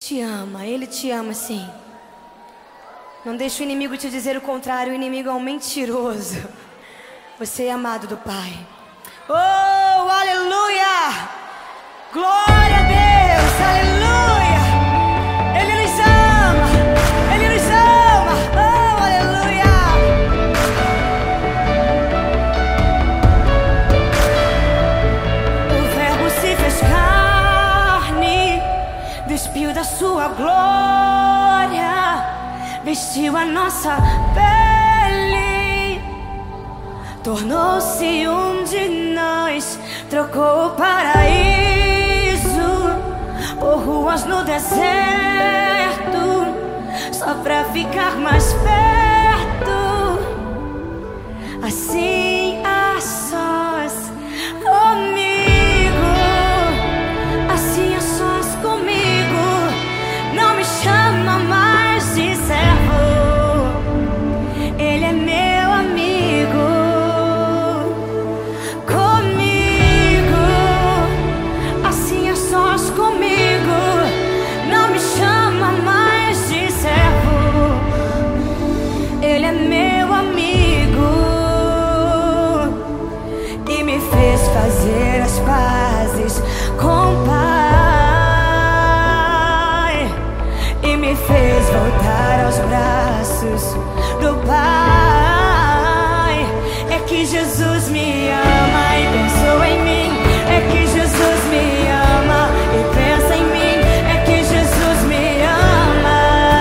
Ele te ama sim. Não deixe o inimigo te dizer o contrário, o inimigo é um mentiroso. Você é amado do Pai. Oh, aleluia! Glória a Deus, aleluia! Ele nos ama, Ele nos ama. Oh, aleluia! O Verbo se fez carne, despiu da sua glória, vestiu a nossa pele, tornou-se um de nós, trocou o paraíso por ruas no deserto, só pra ficar mais perto, assim a sós comigo, assim a sós comigo. Não me chama mais de servo, Ele é meu amigo. Comigo, assim a sós comigo. Não me chama mais de servo, Ele é meu amigo. E me fez fazer as pazes com o Pai, e me fez voltar aos braços do Pai. É que Jesus me ama e pensou em mim. É que Jesus me ama e pensa em mim. É que Jesus me ama,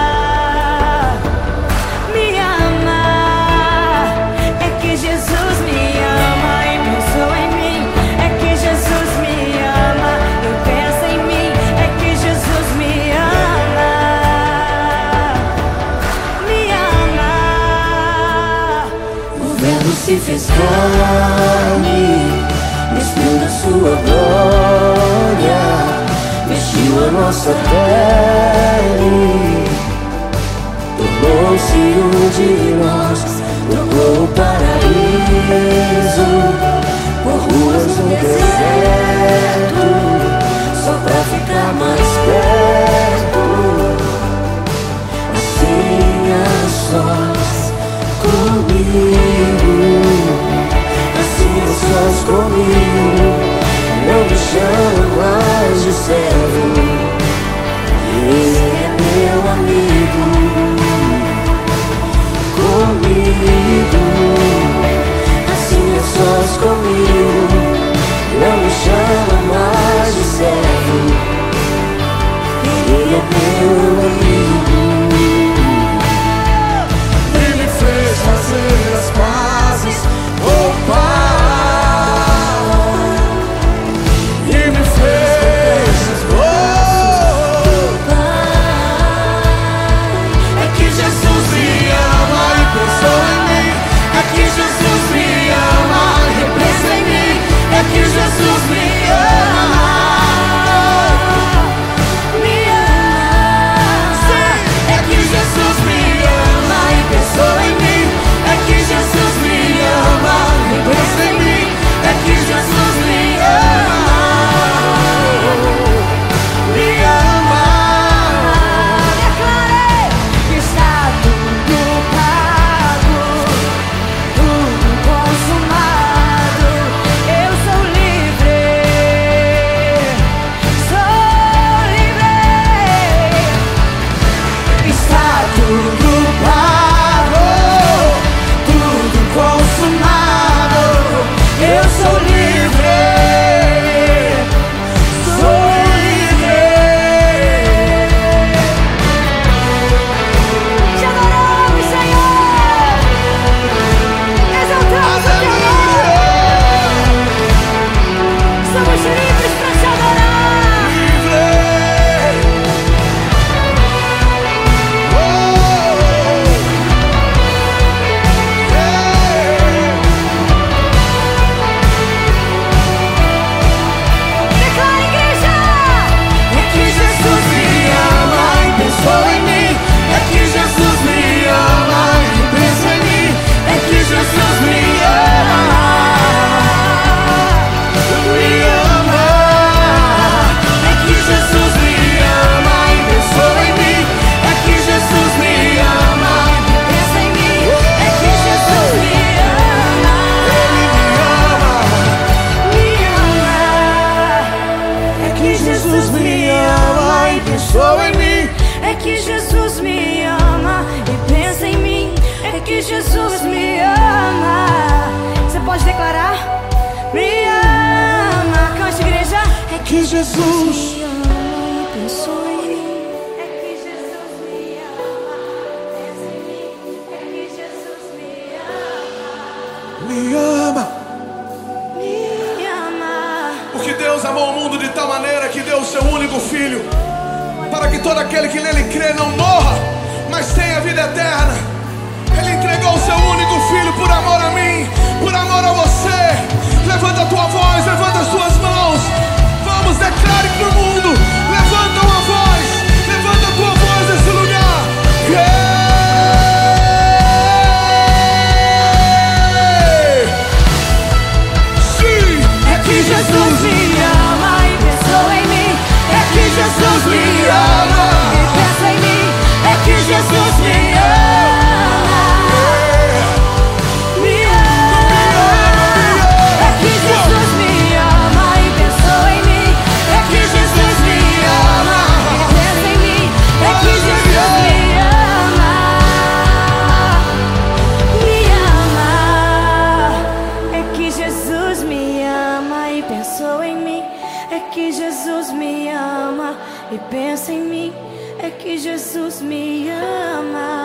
me ama. É que Jesus me ama e pensou em mim. É que Jesus me ama e pensa em mim. É que Jesus me ama, me ama. O Verbo se fez carne, despiu da sua glória, vestiu a nossa pele, tornou-se um de nós, trocou o paraíso por ruas no deserto, só pra ficar mais perto, assim a sós comigo, assim a sós comigo. Não me chama mais de servo, Ele é meu amigo. Comigo, assim a sós comigo. Não me chama mais de servo, Jesus me ama e pensou em mim. É que Jesus me ama, pensa em mim. É que Jesus me ama. me ama. Me ama. Porque Deus amou o mundo de tal maneira que deu o seu único filho, para que todo aquele que nele crê não morra, mas tenha vida eterna. Ele entregou o seu único filho por amor a mim, por amor a você. Levanta a tua voz, levanta as tuas mãos. Vamos, declare pro mundo. Levanta uma voz, levanta a tua voz nesse lugar. Sim, É que Jesus me ama e pensou em mim. É que Jesus me ama e pensa em mim. É que Jesus me ama. Me ama. É que Jesus me ama e pensou em mim. É que Jesus me ama e pensa em mim. É que Jesus me ama. Me ama. É que Jesus me ama e pensou em mim. É que Jesus me ama e pensa em mim. É que Jesus me ama.